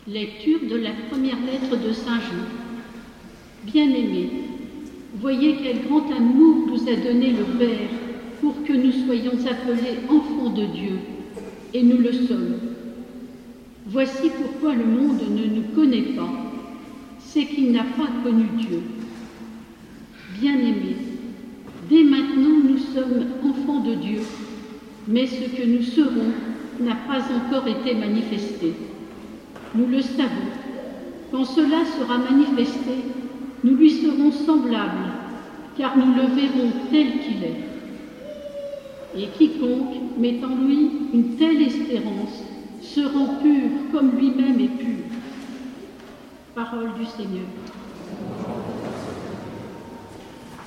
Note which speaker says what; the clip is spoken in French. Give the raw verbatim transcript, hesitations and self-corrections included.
Speaker 1: Lecture de la première lettre de Saint Jean. Bien-aimés, voyez quel grand amour nous a donné le Père pour que nous soyons appelés enfants de Dieu, et nous le sommes. Voici pourquoi le monde ne nous connaît pas, c'est qu'il n'a pas connu Dieu. Bien-aimés, dès maintenant nous sommes enfants de Dieu, mais ce que nous serons n'a pas encore été manifesté. Nous le savons. Quand cela sera manifesté, nous lui serons semblables, car nous le verrons tel qu'il est. Et quiconque met en lui une telle espérance se rend pur comme lui-même est pur. Parole du Seigneur.